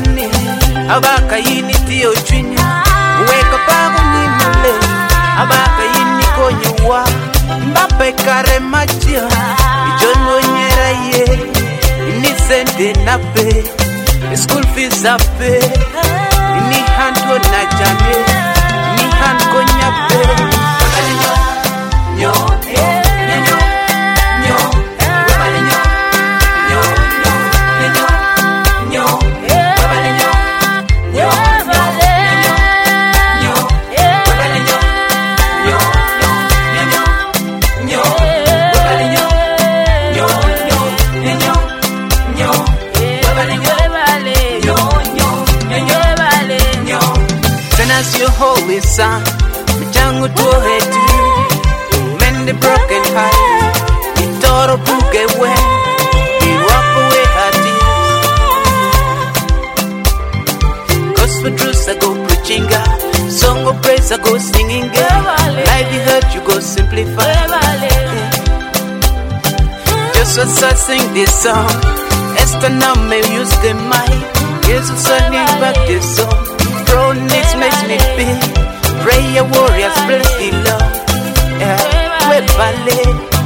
ni abaka yini tio chwinya weka pago ni male abaka yini konywa mbape kare machia ijono nyera ye ni sente nape school fees ape ni hanto na jame ni han konyape nyo your holy son, Jango to head mend the broken heart, he tore a book away, he walk away her tears. Gospel truths I go preaching God, song of praise I go singing God, life you heard you go simplify. Just as I sing this song, Esther now may use the mic, Jesus I need back this song. Needs makes me feel prayer warriors bless the Lord. Yeah, we're ballet.